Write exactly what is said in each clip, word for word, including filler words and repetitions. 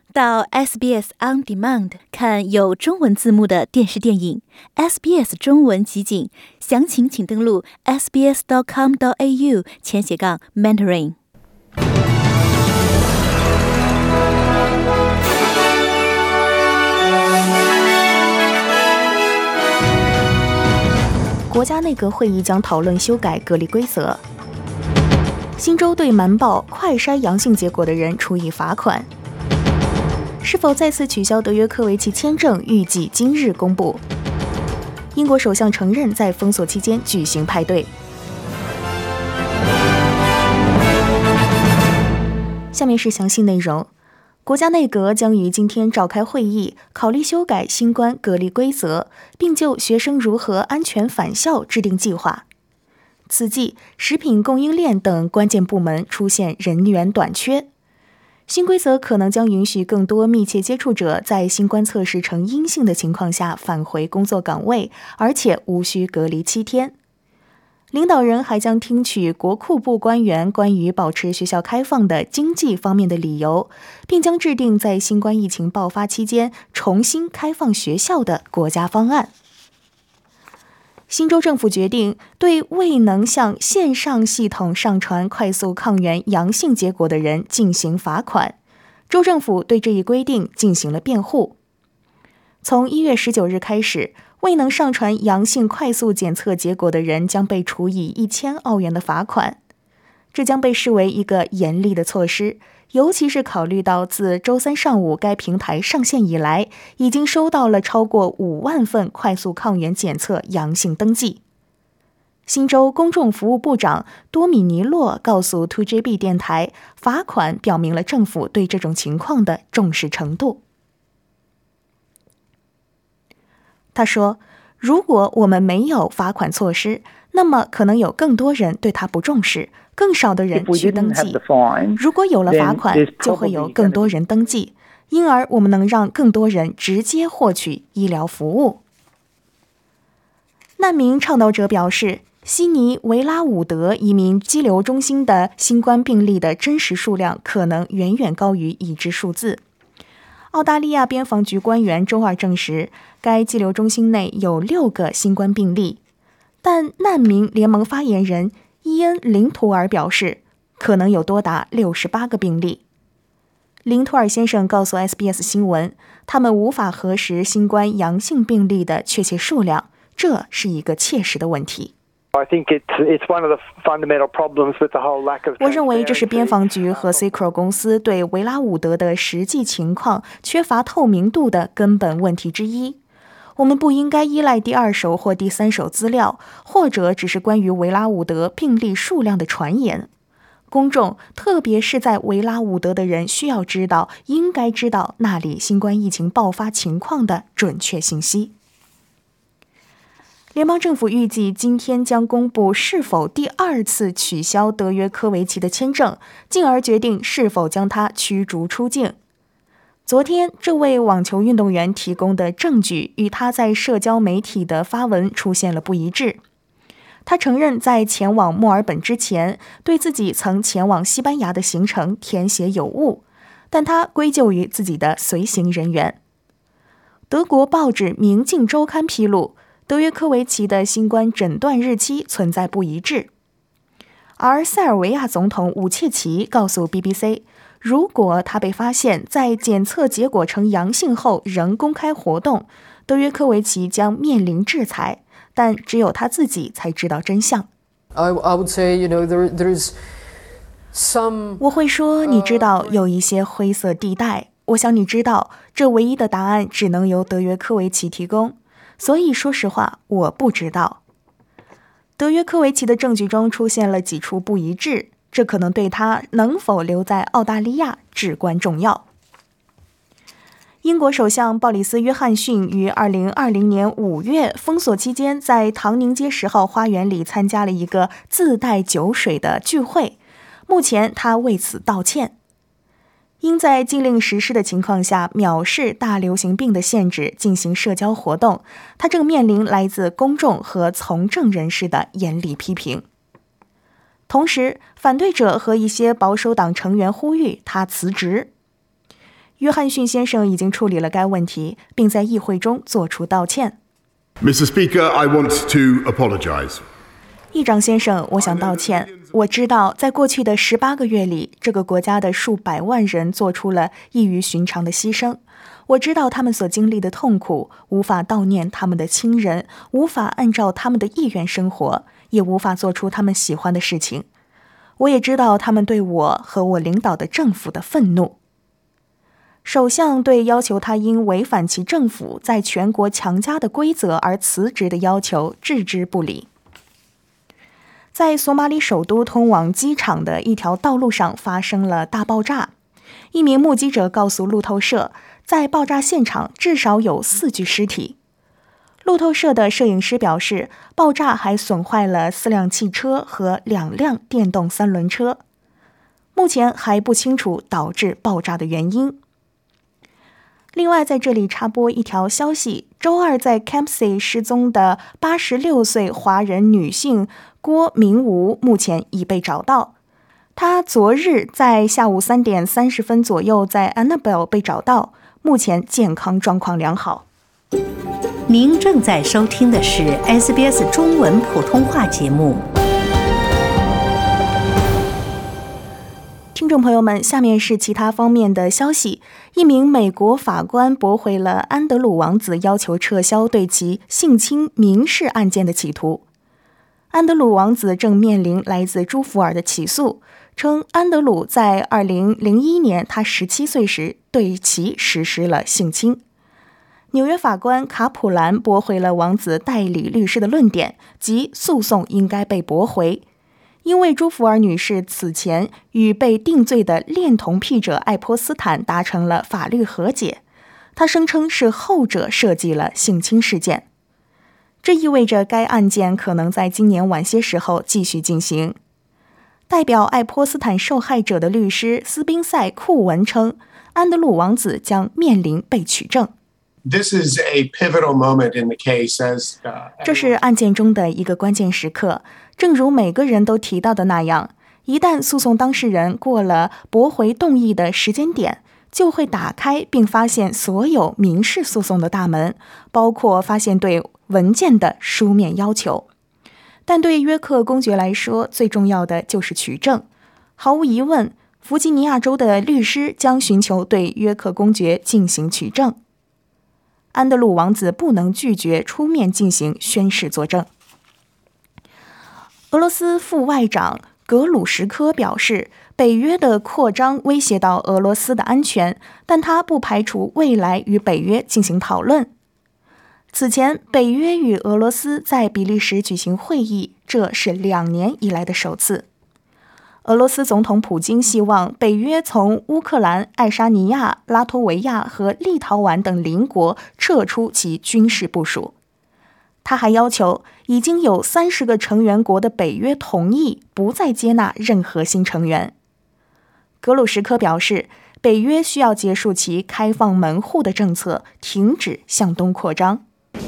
到 S B S On Demand 看有中文字幕的电视电影 S B S 中文集锦，详情请登录 s b s dot com dot a u 前斜杠 mentoring。 国家内阁会议将讨论修改隔离规则。新州对瞒报快筛阳性结果的人处以罚款。是否再次取消德约科维奇签证，预计今日公布。英国首相承认在封锁期间举行派对。下面是详细内容。国家内阁将于今天召开会议，考虑修改新冠隔离规则，并就学生如何安全返校制定计划。此际，食品供应链等关键部门出现人员短缺。新规则可能将允许更多密切接触者在新冠测试呈阴性的情况下返回工作岗位，而且无需隔离七天。领导人还将听取国库部官员关于保持学校开放的经济方面的理由，并将制定在新冠疫情爆发期间重新开放学校的国家方案。新州政府决定对未能向线上系统上传快速抗原阳性结果的人进行罚款。州政府对这一规定进行了辩护。从一月十九日开始，未能上传阳性快速检测结果的人将被处以一千澳元的罚款。这将被视为一个严厉的措施，尤其是考虑到自周三上午该平台上线以来，已经收到了超过五万份快速抗原检测阳性登记。新州公众服务部长多米尼洛告诉 two J B 电台，罚款表明了政府对这种情况的重视程度。他说，如果我们没有罚款措施，那么可能有更多人对他不重视，更少的人去登记。如果有了罚款，就会有更多人登记，因而我们能让更多人直接获取医疗服务。难民倡导者表示，悉尼维拉伍德移民激流中心的新冠病例的真实数量可能远远高于已知数字。澳大利亚边防局官员周二证实，该激流中心内有六个新冠病例，但难民联盟发言人伊恩·林图尔表示，可能有多达六十八个病例。林图尔先生告诉 S B S 新闻，他们无法核实新冠阳性病例的确切数量，这是一个切实的问题。我认为这是边防局和 C C R O 公司对维拉伍德的实际情况缺乏透明度的根本问题之一。我们不应该依赖第二手或第三手资料，或者只是关于维拉伍德病例数量的传言。公众，特别是在维拉伍德的人，需要知道，应该知道那里新冠疫情爆发情况的准确信息。联邦政府预计今天将公布是否第二次取消德约科维奇的签证，进而决定是否将他驱逐出境。昨天，这位网球运动员提供的证据与他在社交媒体的发文出现了不一致。他承认在前往墨尔本之前，对自己曾前往西班牙的行程填写有误，但他归咎于自己的随行人员。德国报纸《明镜周刊》披露，德约科维奇的新冠诊断日期存在不一致。而塞尔维亚总统武切奇告诉 B B C， 如果他被发现在检测结果呈阳性后仍公开活动，德约科维奇将面临制裁，但只有他自己才知道真相。 I, I would say, you know, there, there is some, 我会说，你知道有一些灰色地带。我想你知道，这唯一的答案只能由德约科维奇提供。所以说实话，我不知道。德约科维奇的证据中出现了几处不一致，这可能对他能否留在澳大利亚至关重要。英国首相鲍里斯·约翰逊于二零二零年五月封锁期间，在唐宁街十号花园里参加了一个自带酒水的聚会，目前他为此道歉。因在禁令实施的情况下藐视大流行病的限制进行社交活动，他正面临来自公众和从政人士的严厉批评。同时，反对者和一些保守党成员呼吁他辞职。 约翰逊先生已经处理了该问题，并在议会中作出道歉。 Mister Speaker, I want to apologize. 议长先生，我想道歉。我知道在过去的十八个月里，这个国家的数百万人做出了异于寻常的牺牲。我知道他们所经历的痛苦，无法悼念他们的亲人，无法按照他们的意愿生活，也无法做出他们喜欢的事情。我也知道他们对我和我领导的政府的愤怒。首相对要求他因违反其政府在全国强加的规则而辞职的要求置之不理。在索马里首都通往机场的一条道路上发生了大爆炸。一名目击者告诉路透社，在爆炸现场至少有四具尸体。路透社的摄影师表示，爆炸还损坏了四辆汽车和两辆电动三轮车。目前还不清楚导致爆炸的原因。另外，在这里插播一条消息，周二在 Campsie 失踪的八十六岁华人女性郭明吾目前已被找到。她昨日在下午三点三十分左右在 Annabelle 被找到，目前健康状况良好。 您正在收听的是 S B S 中文普通话节目。 听众朋友们，下面是其他方面的消息。一名美国法官驳回了安德鲁王子要求撤销对其性侵民事案件的企图。安德鲁王子正面临来自朱福尔的起诉，称安德鲁在二零零一年他十七岁时对其实施了性侵。纽约法官卡普兰驳回了王子代理律师的论点，即诉讼应该被驳回。因为朱福尔女士此前与被定罪的恋童癖者爱泼斯坦达成了法律和解，她声称是后者设计了性侵事件。这意味着该案件可能在今年晚些时候继续进行。代表爱泼斯坦受害者的律师斯宾塞库文称，安德鲁王子将面临被取证。 This is a pivotal moment in the case as, uh, 这是案件中的一个关键时刻，正如每个人都提到的那样，一旦诉讼当事人过了驳回动议的时间点，就会打开并发现所有民事诉讼的大门，包括发现对文件的书面要求。但对约克公爵来说，最重要的就是取证。毫无疑问，弗吉尼亚州的律师将寻求对约克公爵进行取证。安德鲁王子不能拒绝出面进行宣誓作证。俄罗斯副外长格鲁什科表示，北约的扩张威胁到俄罗斯的安全，但他不排除未来与北约进行讨论。此前，北约与俄罗斯在比利时举行会议，这是两年以来的首次。俄罗斯总统普京希望北约从乌克兰、爱沙尼亚、拉脱维亚和立陶宛等邻国撤出其军事部署。他还要求已经有三十个成员国的北约同意不再接纳任何新成员。格鲁什科表示，北约需要结束其开放门户的政策，停止向东扩张。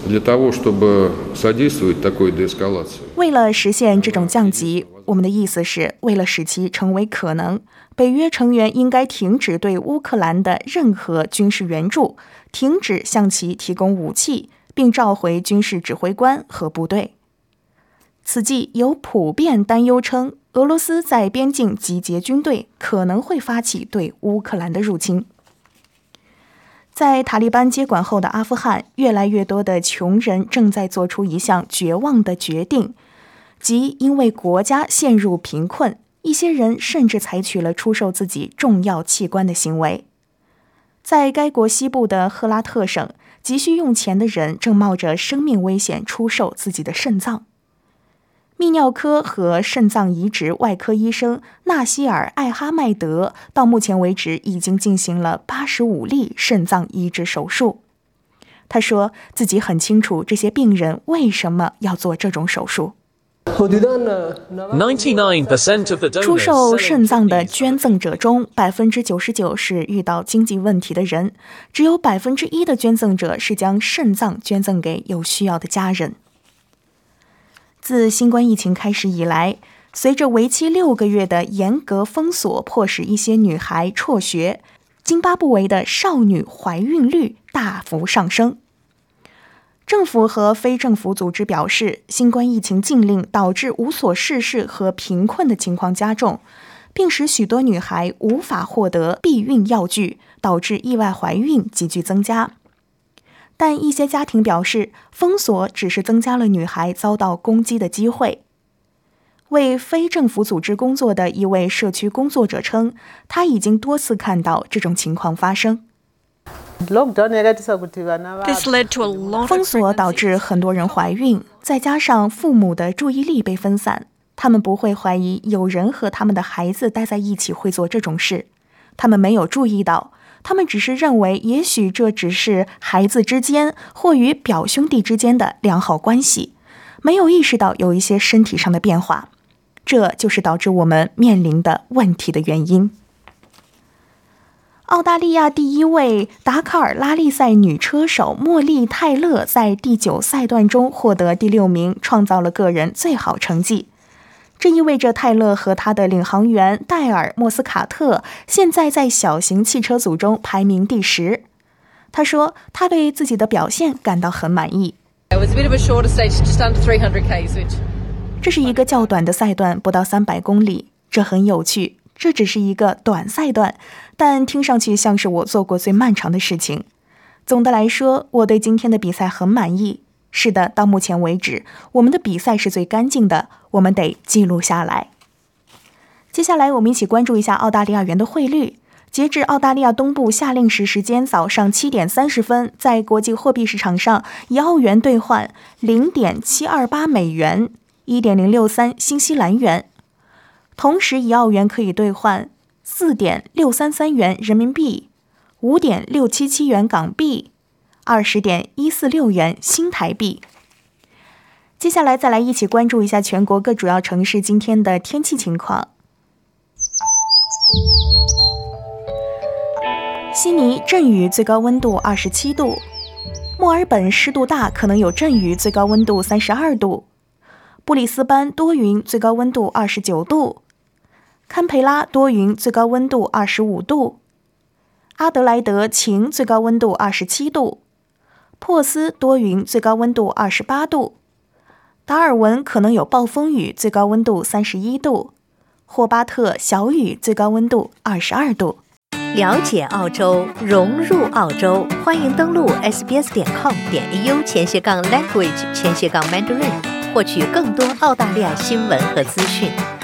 为了实现这种降级，我们的意思是，为了使其成为可能，北约成员应该停止对乌克兰的任何军事援助，停止向其提供武器，并召回军事指挥官和部队。此际有普遍担忧称，俄罗斯在边境集结军队，可能会发起对乌克兰的入侵。在塔利班接管后的阿富汗，越来越多的穷人正在做出一项绝望的决定，即因为国家陷入贫困，一些人甚至采取了出售自己重要器官的行为。在该国西部的赫拉特省，急需用钱的人正冒着生命危险出售自己的肾脏。泌尿科和肾脏移植外科医生纳西尔·艾哈迈德到目前为止已经进行了八十五例肾脏移植手术。他说自己很清楚这些病人为什么要做这种手术。出售肾脏的捐赠者中，百分之九十九是遇到经济问题的人，只有百分之一的捐赠者是将肾脏捐赠给有需要的家人。自新冠疫情开始以来，随着为期六个月的严格封锁，迫使一些女孩辍学， 津巴布韦的少女怀孕率大幅上升。政府和非政府组织表示，新冠疫情禁令导致无所事事和贫困的情况加重，并使许多女孩无法获得避孕药具，导致意外怀孕急剧增加。但一些家庭表示，封锁只是增加了女孩遭到攻击的机会。为非政府组织工作的一位社区工作者称，他已经多次看到这种情况发生。封锁导致很多人怀孕，再加上父母的注意力被分散，他们不会怀疑有人和他们的孩子待在一起会做这种事。他们没有注意到，他们只是认为也许这只是孩子之间或与表兄弟之间的良好关系，没有意识到有一些身体上的变化。这就是导致我们面临的问题的原因。澳大利亚第一位达喀尔拉力赛女车手莫莉·泰勒在第九赛段中获得第六名，创造了个人最好成绩。这意味着泰勒和她的领航员戴尔·莫斯卡特现在在小型汽车组中排名第十。他说，他对自己的表现感到很满意。这是一个较短的赛段，不到三百公里，这很有趣。这只是一个短赛段，但听上去像是我做过最漫长的事情。总的来说，我对今天的比赛很满意。是的，到目前为止，我们的比赛是最干净的，我们得记录下来。接下来，我们一起关注一下澳大利亚元的汇率。截至澳大利亚东部夏令时时间早上七点三十分，在国际货币市场上，一澳元兑换 零点七二八美元， 一点零六三新西兰元。同时，一澳元可以兑换 四点六三三元人民币， 五点六七七元港币， 二十点一四六元新台币。接下来再来一起关注一下全国各主要城市今天的天气情况。悉尼阵雨，最高温度二十七度；墨尔本湿度大，可能有阵雨，最高温度三十二度；布里斯班多云，最高温度二十九度；堪培拉多云，最高温度二十五度；阿德莱德晴，最高温度二十七度；珀斯多云，最高温度二十八度；达尔文可能有暴风雨，最高温度三十一度；霍巴特小雨，最高温度二十二度。 了解澳洲，融入澳洲，欢迎登录 s b s 点 com 点 a u 前斜杠 language 前斜杠 mandarin， 获取更多澳大利亚新闻和资讯。